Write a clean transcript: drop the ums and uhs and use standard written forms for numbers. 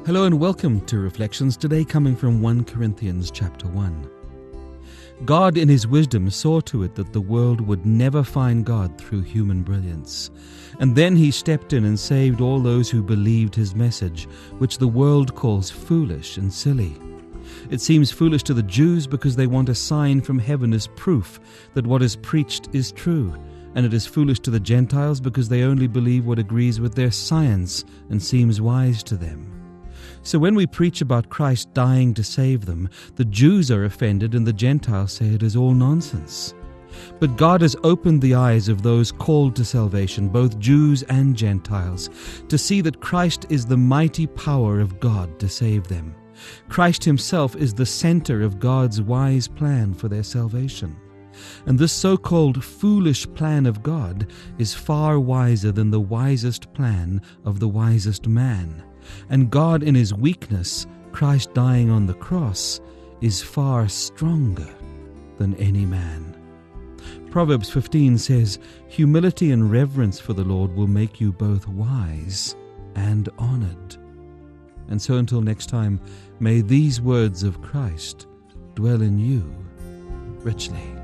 Hello and welcome to Reflections, today coming from 1 Corinthians chapter 1. God in his wisdom saw to it that the world would never find God through human brilliance. And then he stepped in and saved all those who believed his message, which the world calls foolish and silly. It seems foolish to the Jews because they want a sign from heaven as proof that what is preached is true. And it is foolish to the Gentiles because they only believe what agrees with their science and seems wise to them. So when we preach about Christ dying to save them, the Jews are offended and the Gentiles say it is all nonsense. But God has opened the eyes of those called to salvation, both Jews and Gentiles, to see that Christ is the mighty power of God to save them. Christ himself is the center of God's wise plan for their salvation. And this so-called foolish plan of God is far wiser than the wisest plan of the wisest man. And God in his weakness, Christ dying on the cross, is far stronger than any man. Proverbs 15 says, "Humility and reverence for the Lord will make you both wise and honored." And so until next time, may these words of Christ dwell in you richly.